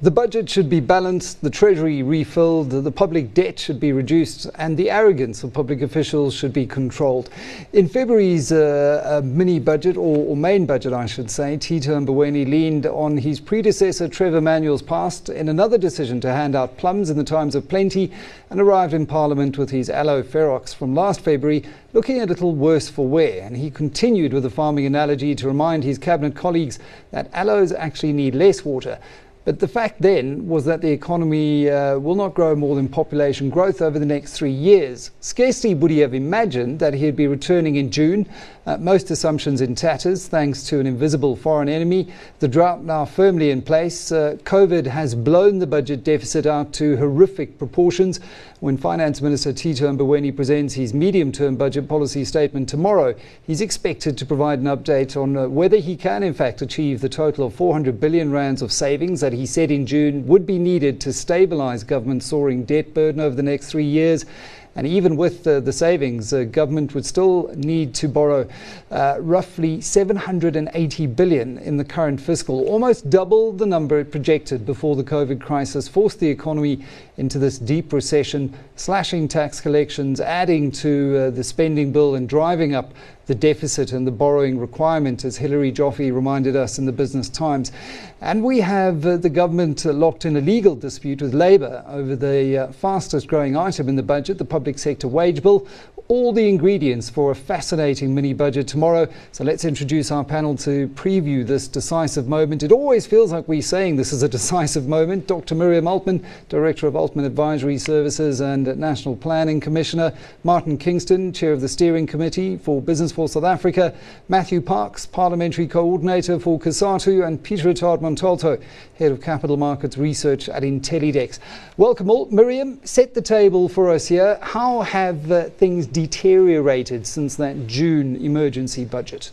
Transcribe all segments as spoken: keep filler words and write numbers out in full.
The budget should be balanced, the Treasury refilled, the public debt should be reduced, and the arrogance of public officials should be controlled. In February's uh, uh, mini budget, or, or main budget, I should say, Tito Mboweni leaned on his predecessor Trevor Manuel's past in another decision to hand out plums in the times of plenty, and arrived in Parliament with his aloe ferox from last February, looking a little worse for wear. And he continued with a farming analogy to remind his cabinet colleagues that aloes actually need less water. But the fact then was that the economy uh, will not grow more than population growth over the next three years. Scarcely would he have imagined that he'd be returning in June. Uh, most assumptions in tatters, thanks to an invisible foreign enemy. The drought now firmly in place. Uh, COVID has blown the budget deficit out to horrific proportions. When Finance Minister Tito Mboweni presents his medium-term budget policy statement tomorrow, he's expected to provide an update on uh, whether he can in fact achieve the total of four hundred billion rands of savings that he said in June would be needed to stabilise government's soaring debt burden over the next three years. And even with uh, the savings, uh, government would still need to borrow uh, roughly seven hundred eighty billion in the current fiscal, almost double the number it projected before the COVID crisis forced the economy into this deep recession, slashing tax collections, adding to uh, the spending bill and driving up the deficit and the borrowing requirement, as Hilary Joffe reminded us in the Business Times. And we have uh, the government uh, locked in a legal dispute with Labour over the uh, fastest growing item in the budget, the public sector wage bill. All the ingredients for a fascinating mini budget tomorrow. So let's introduce our panel to preview this decisive moment. It always feels like we're saying this is a decisive moment. Doctor Miriam Altman, Director of Altman Advisory Services and National Planning Commissioner. Martin Kingston, Chair of the Steering Committee for Business for South Africa. Matthew Parks, Parliamentary Coordinator for COSATU. And Peter Attard Montalto, Head of Capital Markets Research at Intellidex. Welcome all. Miriam, set the table for us here. How have uh, things deteriorated since that June emergency budget?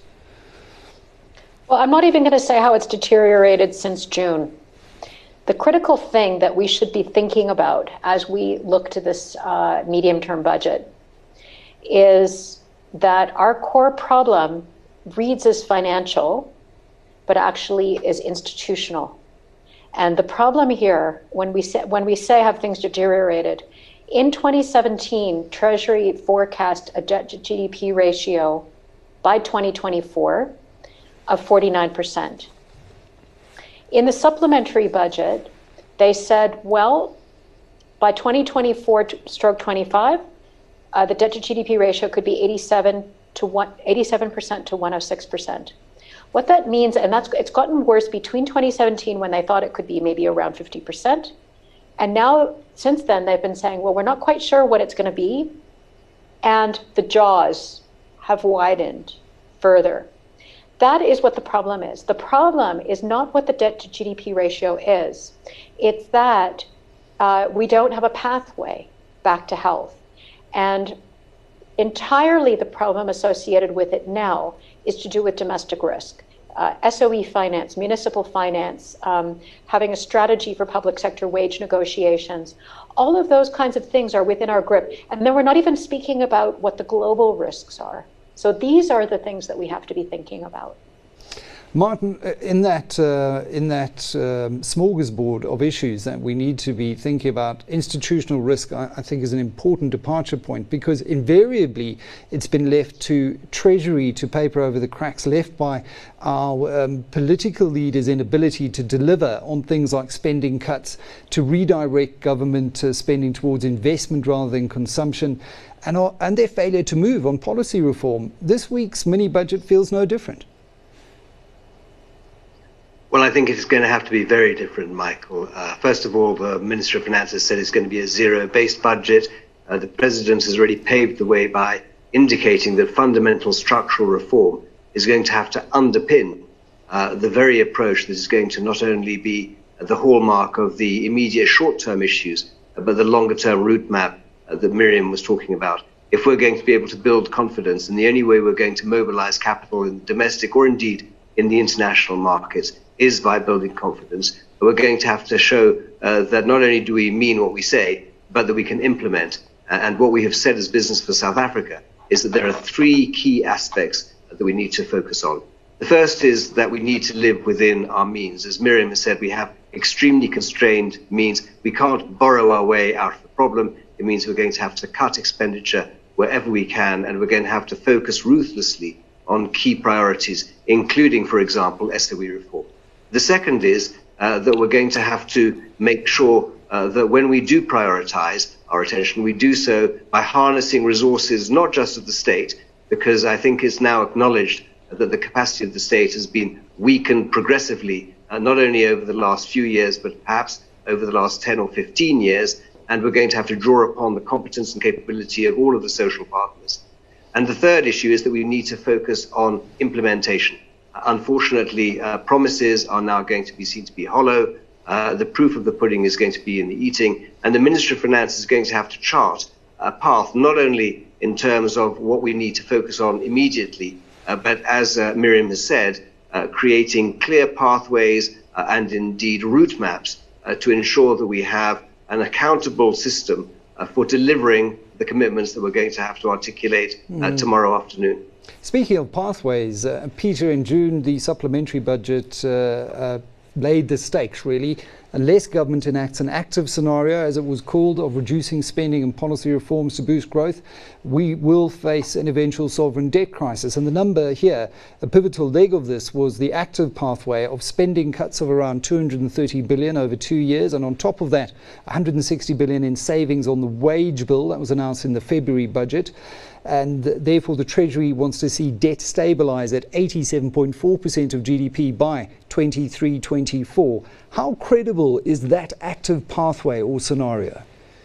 Well, I'm not even going to say how it's deteriorated since June. The critical thing that we should be thinking about as we look to this uh, medium-term budget is that our core problem reads as financial, but actually is institutional. And the problem here, when we say, when we say have things deteriorated, in twenty seventeen, Treasury forecast a debt to G D P ratio by twenty twenty-four of forty-nine percent. In the supplementary budget, they said, well, by twenty twenty-four stroke twenty-five, uh, the debt to G D P ratio could be eighty-seven to one, eighty-seven percent to one hundred six percent. What that means, and that's it's gotten worse between twenty seventeen when they thought it could be maybe around fifty percent. And now, since then, they've been saying, well, we're not quite sure what it's going to be. And the jaws have widened further. That is what the problem is. The problem is not what the debt to G D P ratio is. It's that uh, we don't have a pathway back to health. And entirely the problem associated with it now is to do with domestic risk. Uh, S O E finance, municipal finance, um, having a strategy for public sector wage negotiations, all of those kinds of things are within our grip. And then we're not even speaking about what the global risks are. So these are the things that we have to be thinking about. Martin, in that uh, in that um, smorgasbord of issues that we need to be thinking about, institutional risk, I, I think, is an important departure point, because invariably it's been left to Treasury to paper over the cracks left by our um, political leaders' inability to deliver on things like spending cuts, to redirect government uh, spending towards investment rather than consumption, and, uh, and their failure to move on policy reform. This week's mini budget feels no different. Well, I think it's going to have to be very different, Michael. Uh, first of all, the Minister of Finance has said it's going to be a zero-based budget. Uh, the President has already paved the way by indicating that fundamental structural reform is going to have to underpin uh, the very approach that is going to not only be the hallmark of the immediate short-term issues, uh, but the longer-term route map uh, that Miriam was talking about. If we're going to be able to build confidence, and the only way we're going to mobilize capital in domestic or indeed in the international markets is by building confidence, we're going to have to show uh, that not only do we mean what we say, but that we can implement. And what we have said as Business for South Africa is that there are three key aspects that we need to focus on. The first is that we need to live within our means. As Miriam has said, we have extremely constrained means we can't borrow our way out of the problem. It means we're going to have to cut expenditure wherever we can, and we're going to have to focus ruthlessly on key priorities, including, for example, S O E reform. The second is uh, that we're going to have to make sure uh, that when we do prioritize our attention, we do so by harnessing resources not just of the state, because I think it's now acknowledged that the capacity of the state has been weakened progressively, uh, not only over the last few years, but perhaps over the last ten or fifteen years, and we're going to have to draw upon the competence and capability of all of the social partners. And the third issue is that we need to focus on implementation. Uh, unfortunately, uh, promises are now going to be seen to be hollow. Uh, the proof of the pudding is going to be in the eating, and the Ministry of Finance is going to have to chart a path, not only in terms of what we need to focus on immediately, uh, but as uh, Miriam has said, uh, creating clear pathways uh, and indeed route maps uh, to ensure that we have an accountable system uh, for delivering the commitments that we're going to have to articulate uh, mm. tomorrow afternoon. Speaking of pathways, uh, Peter, in June, the supplementary budget uh, uh, laid the stakes, really. Unless government enacts an active scenario, as it was called, of reducing spending and policy reforms to boost growth, we will face an eventual sovereign debt crisis. And the number here, a pivotal leg of this, was the active pathway of spending cuts of around two hundred thirty billion over two years. And on top of that, one hundred sixty billion in savings on the wage bill that was announced in the February budget. And therefore the Treasury wants to see debt stabilise at eighty-seven point four percent of G D P by twenty-three twenty-four. How credible is that active pathway or scenario?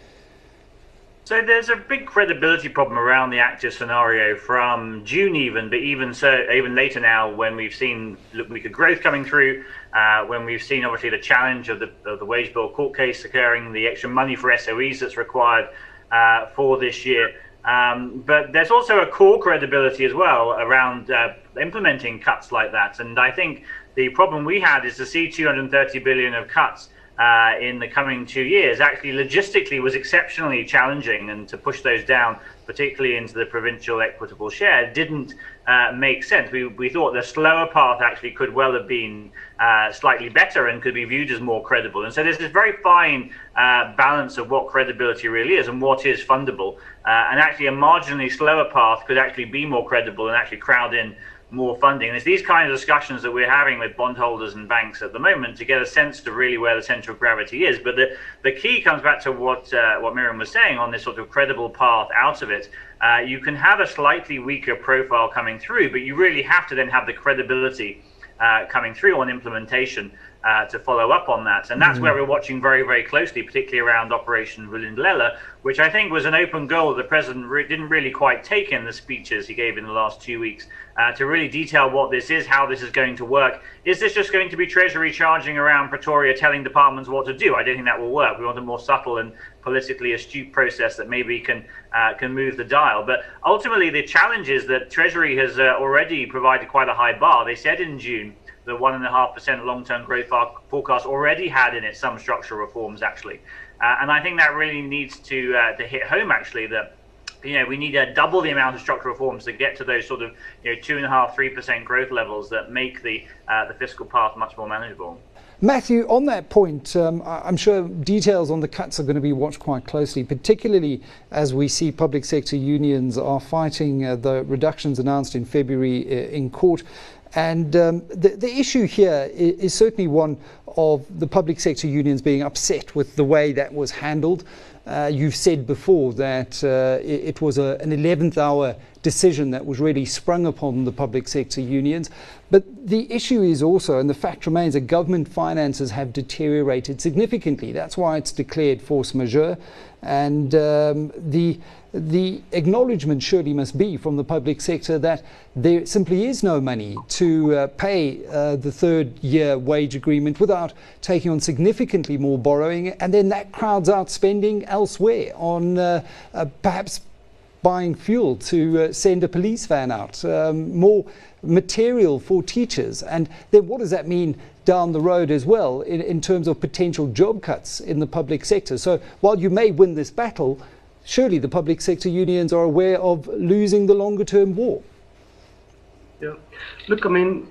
So there's a big credibility problem around the active scenario from June even, but even so, even later now, when we've seen weaker growth coming through, uh, when we've seen obviously the challenge of the, of the wage bill court case occurring, the extra money for S O Es that's required uh, for this year. Um, but there's also a core credibility as well around uh, implementing cuts like that. And I think the problem we had is to see two hundred thirty billion of cuts uh, in the coming two years actually logistically was exceptionally challenging, and to push those down, particularly into the provincial equitable share, didn't uh, make sense. We, we thought the slower path actually could well have been uh, slightly better and could be viewed as more credible. And so there's this very fine uh, balance of what credibility really is and what is fundable. Uh, and actually a marginally slower path could actually be more credible and actually crowd in more funding. And it's these kinds of discussions that we're having with bondholders and banks at the moment to get a sense to really where the centre of gravity is. But the, the key comes back to what uh, what Miriam was saying on this sort of credible path out of it. Uh, you can have a slightly weaker profile coming through, but you really have to then have the credibility uh, coming through on implementation uh, to follow up on that. And that's mm-hmm. where we're watching very, very closely, particularly around Operation Vulindlela, which I think was an open goal that the president re- didn't really quite take in the speeches he gave in the last two weeks uh, to really detail what this is, how this is going to work. Is this just going to be Treasury charging around Pretoria telling departments what to do? I don't think that will work. We want a more subtle and politically astute process that maybe can uh, can move the dial. But ultimately, the challenge is that Treasury has uh, already provided quite a high bar. They said in June the one and a half percent long-term growth forecast already had in it some structural reforms, actually. Uh, and I think that really needs to uh, to hit home, actually, that you know we need to double the amount of structural reforms to get to those sort of you know two and a half, three percent growth levels that make the uh, the fiscal path much more manageable. Matthew, on that point, um, I'm sure details on the cuts are going to be watched quite closely, particularly as we see public sector unions are fighting uh, the reductions announced in February uh, in court. And um, the, the issue here is, is certainly one of the public sector unions being upset with the way that was handled. Uh, you've said before that uh, it, it was a, an eleventh hour decision that was really sprung upon the public sector unions. But the issue is also, and the fact remains, that government finances have deteriorated significantly. That's why it's declared force majeure. And um, the the acknowledgement surely must be from the public sector that there simply is no money to uh, pay uh, the third year wage agreement without taking on significantly more borrowing, and then that crowds out spending elsewhere on uh, uh, perhaps buying fuel to uh, send a police van out, um, more material for teachers. And then what does that mean down the road as well in, in terms of potential job cuts in the public sector? So while you may win this battle, surely the public sector unions are aware of losing the longer term war. Yeah. Look, I mean,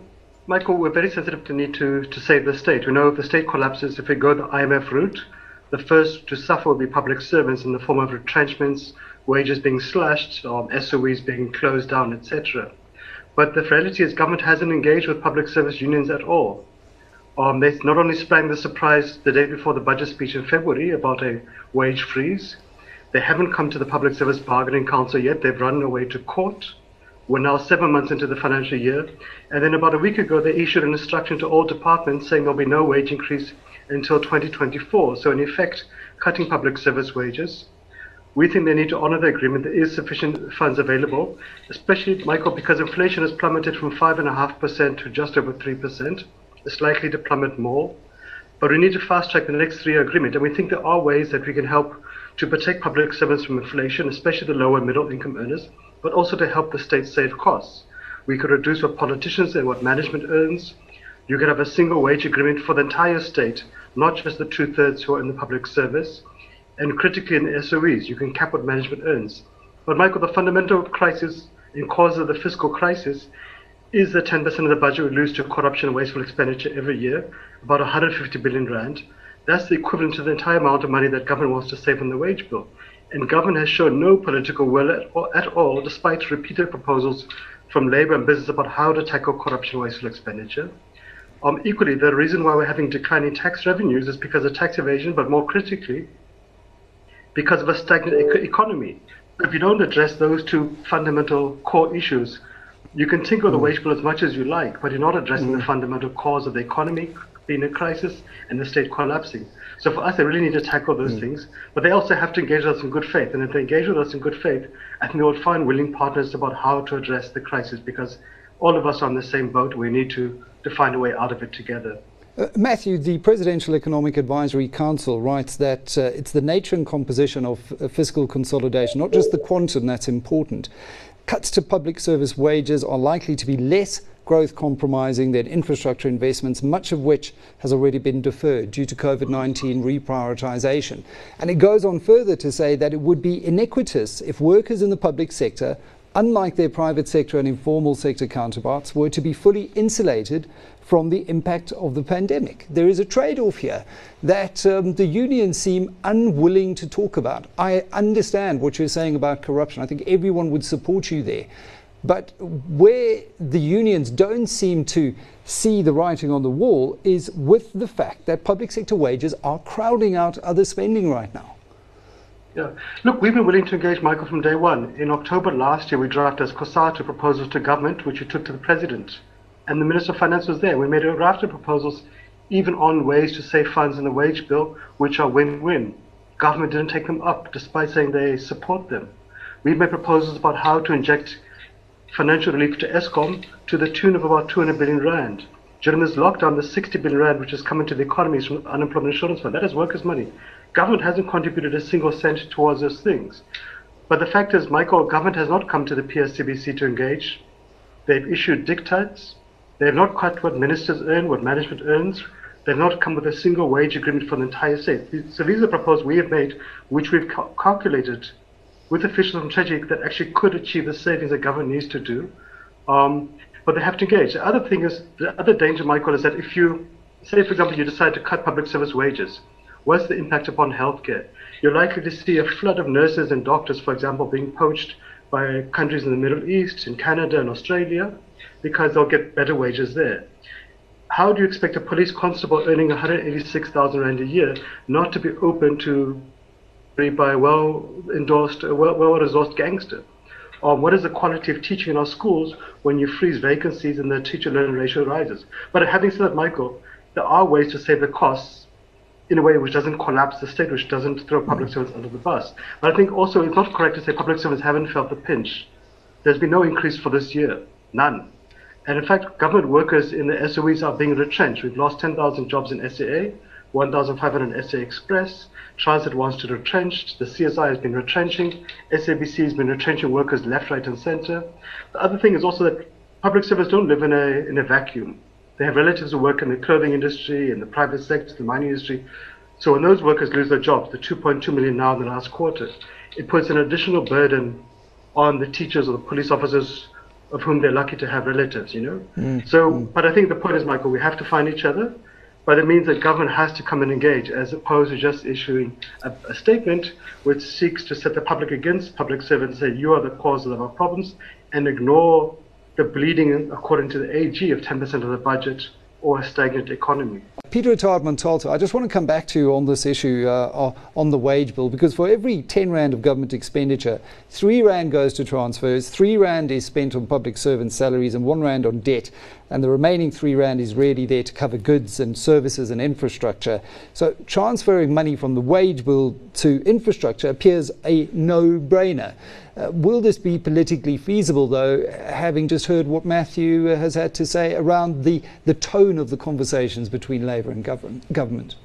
Michael, we're very sensitive to the need to, to save the state. We know if the state collapses, if we go the I M F route, the first to suffer will be public servants in the form of retrenchments, wages being slashed, um, S O Es being closed down, et cetera. But the reality is government hasn't engaged with public service unions at all. Um, they not only sprang the surprise the day before the budget speech in February about a wage freeze, they haven't come to the Public Service Bargaining Council yet. They've run away to court. We're now seven months into the financial year. And then about a week ago, they issued an instruction to all departments saying there'll be no wage increase until twenty twenty-four. So in effect, cutting public service wages. We think they need to honor the agreement. There is sufficient funds available, especially, Michael, because inflation has plummeted from five point five percent to just over three percent. It's likely to plummet more. But we need to fast track the next three-year agreement. And we think there are ways that we can help to protect public servants from inflation, especially the lower middle income earners, but also to help the state save costs. We could reduce what politicians and what management earns. You could have a single wage agreement for the entire state, not just the two-thirds who are in the public service. And critically in the S O Es, you can cap what management earns. But Michael, the fundamental crisis in cause of the fiscal crisis is the ten percent of the budget we lose to corruption and wasteful expenditure every year, about one hundred fifty billion rand. That's the equivalent to the entire amount of money that government wants to save on the wage bill. And government has shown no political will at all, at all, despite repeated proposals from Labour and business about how to tackle corruption and wasteful expenditure. Um, equally, the reason why we're having declining tax revenues is because of tax evasion, but more critically, because of a stagnant e- economy. If you don't address those two fundamental core issues, you can tinker the wage bill as much as you like, but you're not addressing mm. the fundamental cause of the economy being in crisis and the state collapsing. So for us, they really need to tackle those mm. things, but they also have to engage with us in good faith. And if they engage with us in good faith, I think they will find willing partners about how to address the crisis, because all of us are on the same boat. We need to, to find a way out of it together. Uh, Matthew, the Presidential Economic Advisory Council writes that uh, it's the nature and composition of uh, fiscal consolidation, not just the quantum that's important. Cuts to public service wages are likely to be less growth compromising than infrastructure investments, much of which has already been deferred due to COVID nineteen reprioritization. And it goes on further to say that it would be iniquitous if workers in the public sector, unlike their private sector and informal sector counterparts, were to be fully insulated from the impact of the pandemic. There is a trade-off here that um, the unions seem unwilling to talk about. I understand what you're saying about corruption. I think everyone would support you there. But where the unions don't seem to see the writing on the wall is with the fact that public sector wages are crowding out other spending right now. Yeah. Look, we've been willing to engage, Michael, from day one. In October last year, we drafted as COSATU proposals to government, which we took to the president. And the Minister of Finance was there. We made a raft of proposals, even on ways to save funds in the wage bill, which are win-win. Government didn't take them up, despite saying they support them. We've made proposals about how to inject financial relief to Eskom to the tune of about two hundred billion rand. During this lockdown, the sixty billion rand which has come into the economy is from unemployment insurance fund. That is workers' money. Government hasn't contributed a single cent towards those things. But the fact is, Michael, government has not come to the P S C B C to engage. They've issued diktats. They have not cut what ministers earn, what management earns. They've not come with a single wage agreement for the entire state. So these are proposals we have made, which we've cal- calculated with officials from Treasury that actually could achieve the savings that government needs to do. Um, but they have to engage. The other thing is, the other danger, Michael, is that if you, say, for example, you decide to cut public service wages, what's the impact upon healthcare? You're likely to see a flood of nurses and doctors, for example, being poached by countries in the Middle East, in Canada and Australia, because they'll get better wages there. How do you expect a police constable earning one hundred eighty-six thousand rand a year not to be open to by a well-endorsed, well, well-resourced gangster? Or what is the quality of teaching in our schools when you freeze vacancies and the teacher-learner ratio rises? But having said that, Michael, there are ways to save the costs in a way which doesn't collapse the state, which doesn't throw public servants under the bus. But I think also it's not correct to say public servants haven't felt the pinch. There's been no increase for this year, none. And in fact, government workers in the S O Es are being retrenched. We've lost ten thousand jobs in S A A, one thousand five hundred in S A Express. Transit wants to retrench. The C S I has been retrenching. S A B C has been retrenching workers left, right, and center. The other thing is also that public servants don't live in a in a vacuum. They have relatives who work in the clothing industry, in the private sector, the mining industry. So when those workers lose their jobs, the two point two million now in the last quarter, it puts an additional burden on the teachers or the police officers of whom they're lucky to have relatives, you know? Mm. So, mm. but I think the point is, Michael, we have to find each other, but it means that government has to come and engage, as opposed to just issuing a, a statement which seeks to set the public against public servants and say, you are the cause of our problems, and ignore the bleeding, according to the A G, of ten percent of the budget or a stagnant economy. Peter Attard-Montalto, I just want to come back to you on this issue uh, on the wage bill, because for every ten rand of government expenditure, three rand goes to transfers, three rand is spent on public servant salaries, and one rand on debt. And the remaining three rand is really there to cover goods and services and infrastructure. So transferring money from the wage bill to infrastructure appears a no-brainer. Uh, will this be politically feasible, though, having just heard what Matthew uh, has had to say around the, the tone of the conversations between Labour and government? government?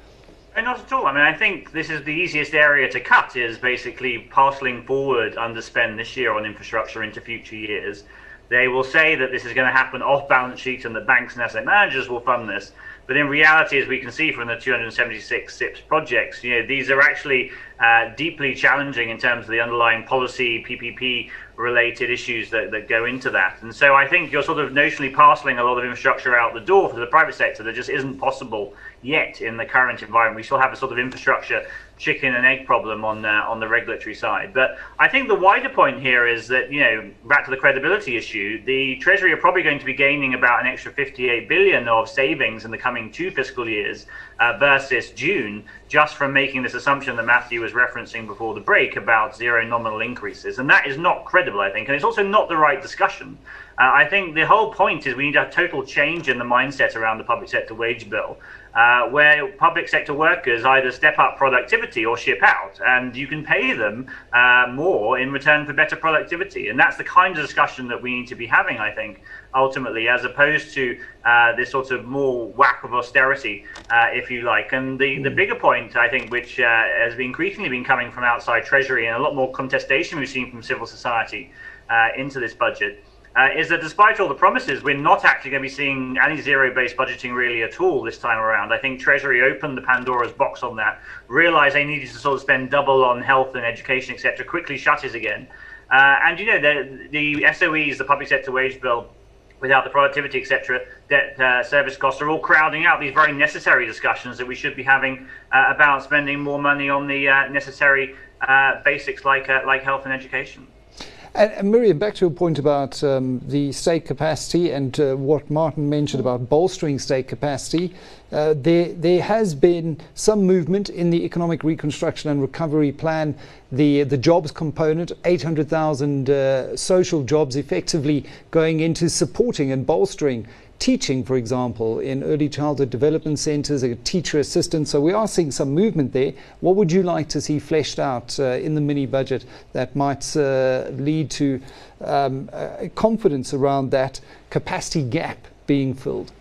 No, not at all. I mean, I think this is the easiest area to cut, is basically parceling forward underspend this year on infrastructure into future years. They will say that this is going to happen off balance sheet and that banks and asset managers will fund this. But in reality, as we can see from the two hundred seventy-six S I P S projects, you know, these are actually uh, deeply challenging in terms of the underlying policy, P P P related issues that, that go into that. And so I think you're sort of notionally parceling a lot of infrastructure out the door for the private sector that just isn't possible yet in the current environment. We still have a sort of infrastructure chicken and egg problem on uh, on the regulatory side. But I think the wider point here is that, you know, back to the credibility issue, the Treasury are probably going to be gaining about an extra fifty-eight billion of savings in the coming two fiscal years uh, versus June, just from making this assumption that Matthew was referencing before the break about zero nominal increases. And that is not credible, I think, and it's also not the right discussion. Uh, I think the whole point is we need a total change in the mindset around the public sector wage bill, uh, where public sector workers either step up productivity or ship out, and you can pay them uh, more in return for better productivity. And that's the kind of discussion that we need to be having, I think, ultimately, as opposed to uh, this sort of more whack of austerity, uh, if you like. And the, the bigger point, I think, which uh, has been increasingly been coming from outside Treasury and a lot more contestation we've seen from civil society uh, into this budget, Uh, is that despite all the promises, we're not actually going to be seeing any zero-based budgeting really at all this time around. I think Treasury opened the Pandora's box on that, realised they needed to sort of spend double on health and education, et cetera, quickly shut it again. Uh, and, you know, the, the S O Es, the public sector wage bill, without the productivity, et cetera, debt uh, service costs are all crowding out these very necessary discussions that we should be having uh, about spending more money on the uh, necessary uh, basics like uh, like health and education. And, and Miriam, back to your point about um, the state capacity and uh, what Martin mentioned about bolstering state capacity. Uh, there, there has been some movement in the Economic Reconstruction and Recovery Plan. The the jobs component, eight hundred thousand uh, social jobs, effectively going into supporting and bolstering teaching, for example, in early childhood development centres, a teacher assistant. So we are seeing some movement there. What would you like to see fleshed out uh, in the mini budget that might uh, lead to um, uh, confidence around that capacity gap being filled?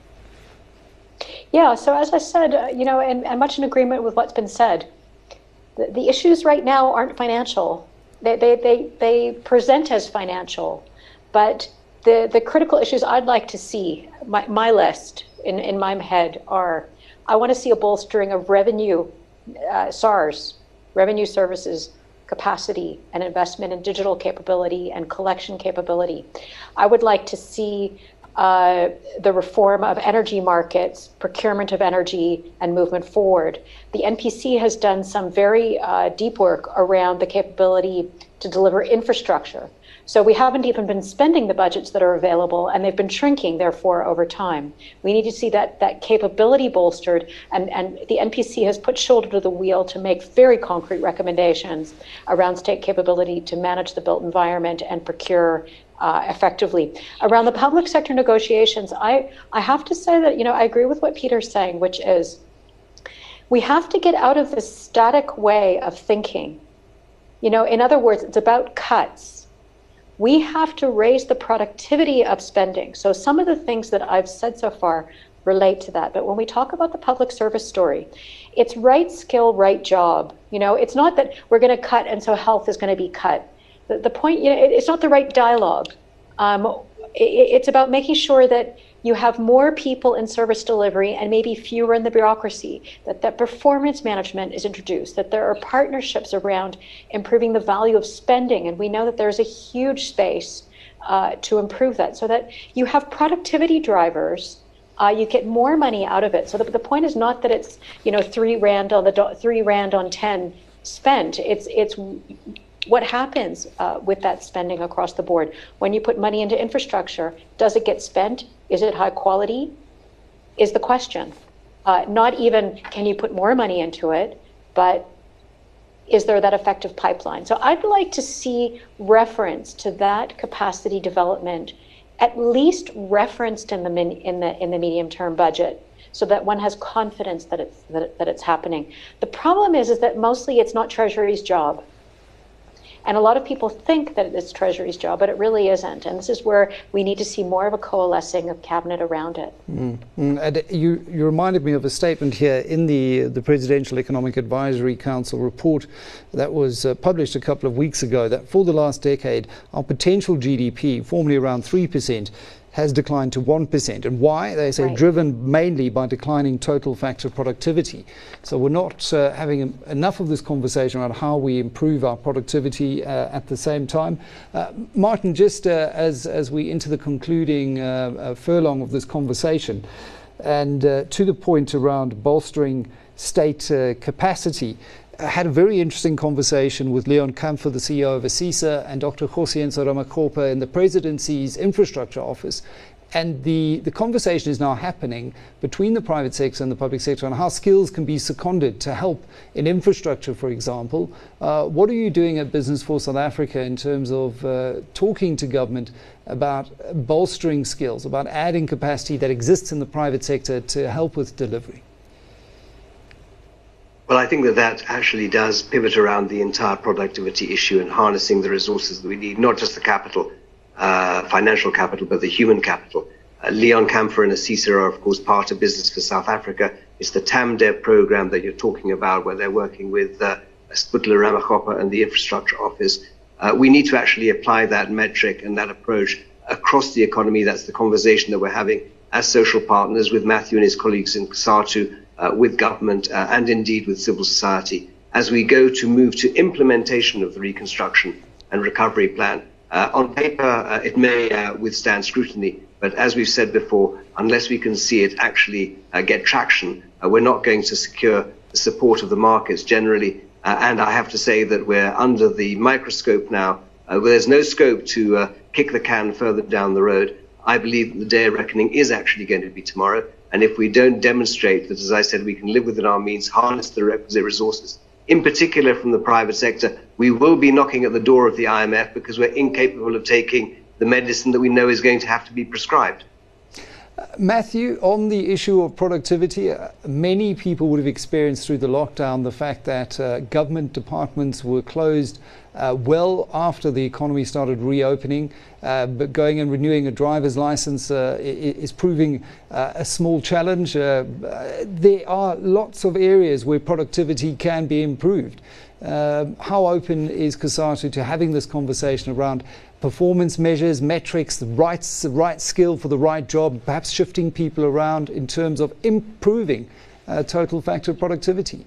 Yeah, so as I said, uh, you know, and, and much in agreement with what's been said, the, the issues right now aren't financial. They, they, they, they present as financial, but The, the critical issues I'd like to see, my, my list in, in my head are, I want to see a bolstering of revenue, uh, SARS, revenue services capacity and investment in digital capability and collection capability. I would like to see uh, the reform of energy markets, procurement of energy, and movement forward. The N P C has done some very uh, deep work around the capability to deliver infrastructure. So we haven't even been spending the budgets that are available, and they've been shrinking, therefore, over time. We need to see that that capability bolstered, and, and the N P C has put shoulder to the wheel to make very concrete recommendations around state capability to manage the built environment and procure uh, effectively. Around the public sector negotiations, I, I have to say that, you know, I agree with what Peter's saying, which is we have to get out of this static way of thinking. You know, in other words, it's about cuts. We have to raise the productivity of spending. So some of the things that I've said so far relate to that. But when we talk about the public service story, it's right skill, right job. You know, it's not that we're going to cut and so health is going to be cut. The, the point, you know, it, it's not the right dialogue. Um, it, it's about making sure that you have more people in service delivery and maybe fewer in the bureaucracy, that that performance management is introduced, that there are partnerships around improving the value of spending. And we know that there's a huge space uh, to improve that so that you have productivity drivers. Uh, you get more money out of it. So the, the point is not that it's, you know, three rand on the do- three rand on ten spent. It's it's what happens uh, with that spending across the board. When you put money into infrastructure, does it get spent? Is it high quality? Is the question. Uh, not even can you put more money into it, but is there that effective pipeline? So I'd like to see reference to that capacity development, at least referenced in the min, in the in the medium-term budget, so that one has confidence that it's that, it, that it's happening. The problem is is that mostly it's not Treasury's job. And a lot of people think that it's Treasury's job, but it really isn't. And this is where we need to see more of a coalescing of cabinet around it. Mm. Mm. And you, you reminded me of a statement here in the, the Presidential Economic Advisory Council report that was uh, published a couple of weeks ago, that for the last decade, our potential G D P, formerly around three percent, has declined to one percent. And why? They say right. driven mainly by declining total factor productivity. So we're not uh, having em- enough of this conversation around how we improve our productivity uh, at the same time. Uh, Martin, just uh, as, as we enter the concluding uh, uh, furlong of this conversation, and uh, to the point around bolstering state uh, capacity, I had a very interesting conversation with Leon Kampfer, the C E O of ASISA, and Doctor Kgosientsho Ramokgopa in the Presidency's Infrastructure Office. And the, the conversation is now happening between the private sector and the public sector on how skills can be seconded to help in infrastructure, for example. Uh, what are you doing at Business for South Africa in terms of uh, talking to government about bolstering skills, about adding capacity that exists in the private sector to help with delivery? Well, I think that that actually does pivot around the entire productivity issue and harnessing the resources that we need, not just the capital, uh, financial capital, but the human capital. Uh, Leon Kampfer and ASISA are, of course, part of Business for South Africa. It's the TAMDEV program that you're talking about, where they're working with uh, Sputla Ramokgopa and the Infrastructure Office. Uh, we need to actually apply that metric and that approach across the economy. That's the conversation that we're having as social partners with Matthew and his colleagues in COSATU, Uh, with government uh, and indeed with civil society as we go to move to implementation of the reconstruction and recovery plan. Uh, on paper, uh, it may uh, withstand scrutiny, but as we've said before, unless we can see it actually uh, get traction, uh, we're not going to secure the support of the markets generally. Uh, and I have to say that we're under the microscope now, uh, where there's no scope to uh, kick the can further down the road. I believe that the day of reckoning is actually going to be tomorrow. And if we don't demonstrate that, as I said, we can live within our means, harness the requisite resources, in particular from the private sector, we will be knocking at the door of the I M F because we're incapable of taking the medicine that we know is going to have to be prescribed. Uh, Matthew, on the issue of productivity, uh, many people would have experienced through the lockdown the fact that uh, government departments were closed uh, well after the economy started reopening. Uh, but going and renewing a driver's license uh, is proving uh, a small challenge. Uh, there are lots of areas where productivity can be improved. Uh, how open is COSATU to having this conversation around performance measures, metrics, the right, the right skill for the right job, perhaps shifting people around in terms of improving uh, total factor productivity?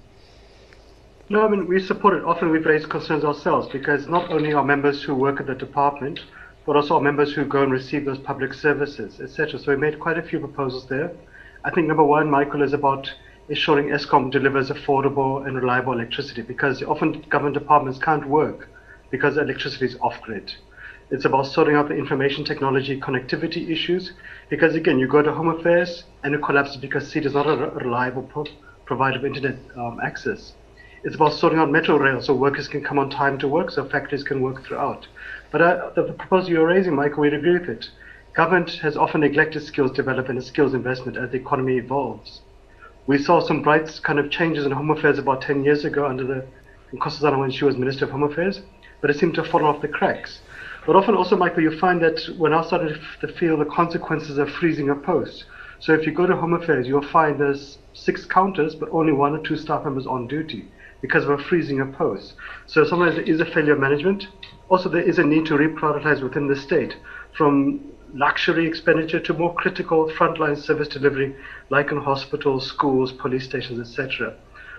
No, I mean, we support it. Often we've raised concerns ourselves because not only are members who work at the department, but also our members who go and receive those public services, et cetera. So we made quite a few proposals there. I think number one, Michael, is about ensuring Eskom delivers affordable and reliable electricity, because often government departments can't work because electricity is off-grid. It's about sorting out the information technology connectivity issues, because again, you go to Home Affairs and it collapses because C is not a reliable pro provider of internet um, access. It's about sorting out metro rail so workers can come on time to work, so factories can work throughout. But uh, the, the proposal you're raising, Michael, we'd agree with it. Government has often neglected skills development and skills investment as the economy evolves. We saw some bright kind of changes in Home Affairs about ten years ago under the Nkosazana when she was Minister of Home Affairs, but it seemed to have fallen off the cracks. But often also, Michael, you find that we're now starting to feel the consequences of freezing a post. So if you go to Home Affairs, you'll find there's six counters, but only one or two staff members on duty because we're freezing a post. So sometimes there is a failure of management. Also, there is a need to reprioritize within the state from luxury expenditure to more critical frontline service delivery, like in hospitals, schools, police stations, et cetera.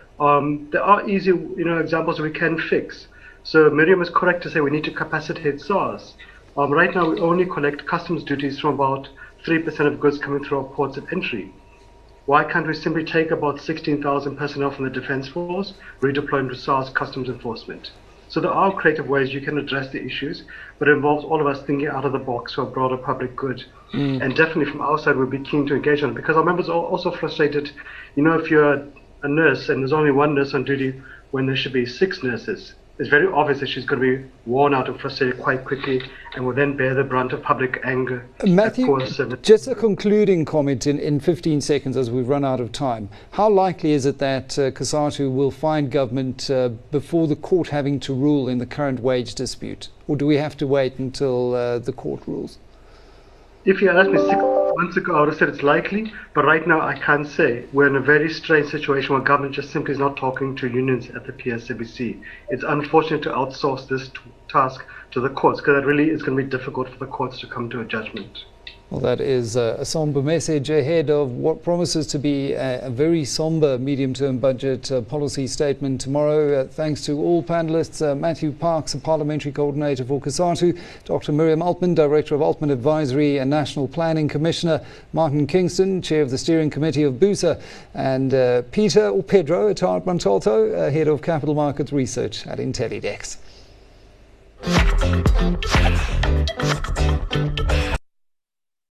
Um, there are easy, you know, examples we can fix. So Miriam is correct to say we need to capacitate SARS, Um, right now, we only collect customs duties from about three percent of goods coming through our ports of entry. Why can't we simply take about sixteen thousand personnel from the Defence Force, redeploy them to SARS Customs Enforcement? So there are creative ways you can address the issues, but it involves all of us thinking out of the box for a broader public good. Mm. And definitely from our side, we'll be keen to engage on it, because our members are also frustrated. You know, if you're a nurse and there's only one nurse on duty when there should be six nurses, it's very obvious that she's going to be worn out and frustrated quite quickly and will then bear the brunt of public anger. Matthew, just a concluding comment in, in fifteen seconds as we've run out of time. How likely is it that uh, COSATU will find government uh, before the court having to rule in the current wage dispute? Or do we have to wait until uh, the court rules? If you asked me six months ago, I would have said it's likely, but right now I can't say. We're in a very strange situation where government just simply is not talking to unions at the P S A B C. It's unfortunate to outsource this t- task to the courts, because it really is going to be difficult for the courts to come to a judgment. Well, that is a, a somber message ahead of what promises to be a, a very somber medium-term budget uh, policy statement tomorrow. Uh, thanks to all panellists, uh, Matthew Parks, a parliamentary coordinator for COSATU, Doctor Miriam Altman, director of Altman Advisory and National Planning Commissioner, Martin Kingston, chair of the steering committee of BUSA, and uh, Peter or Pedro Atard Montalto, uh, head of capital markets research at Intellidex.